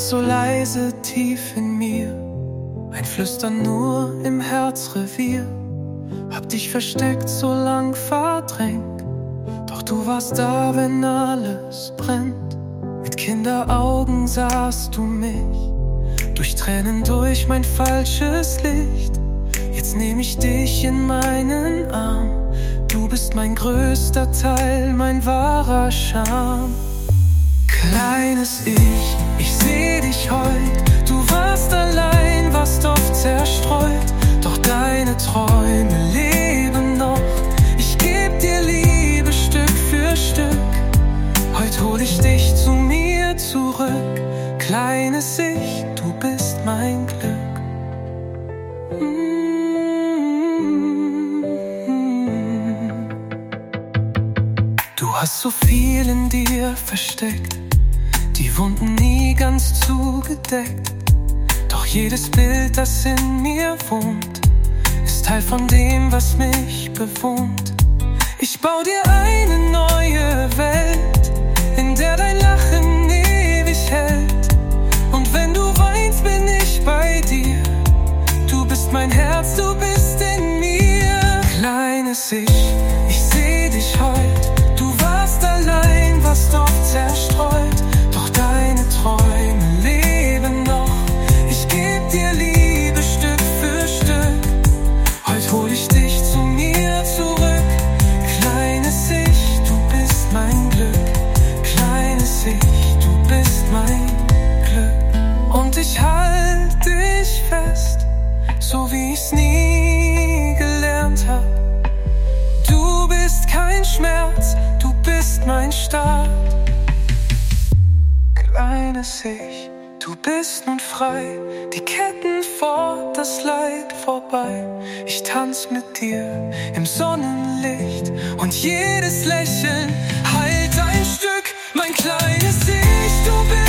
warst so leise tief in mir, ein Flüstern nur im Herzrevier. Hab dich versteckt, so lang verdrängt, doch du warst da, wenn alles brennt. Mit Kinderaugen sahst du mich, durch Tränen durch mein falsches Licht. Jetzt nehm ich dich in meinen Arm, du bist mein größter Teil, mein wahrer Charme. Kleines ich seh dich heut, du warst allein, warst oft zerstreut, doch deine Träume leben noch. Ich geb dir Liebe Stück für Stück, heut hol ich dich zu mir zurück. Kleines Ich, du bist mein Glück. Du hast so viel in dir versteckt, die Wunden nie ganz zugedeckt. Doch jedes Bild, das in mir wohnt, ist Teil von dem, was mich bewohnt. Ich bau dir eine neue Welt, in der dein Lachen ewig hält. Und wenn du weinst, bin ich bei dir. Du bist mein Herz, du bist in mir. Kleines ich seh dich heut, du warst allein, warst oft zerstreut, doch deine Träume leben noch. Ich geb dir Liebe Stück für Stück, heut hol ich dich zu mir zurück. Kleines Ich, du bist mein Glück. Kleines Ich, du bist mein Glück. Und ich halt dich fest, so wie ich's nie gelernt hab. Du bist kein Schmerz, du bist mein Start. Kleines Ich, du bist nun frei, die Ketten fort, das Leid vorbei. Ich tanz mit dir im Sonnenlicht und jedes Lächeln heilt ein Stück. Mein kleines Ich, du bist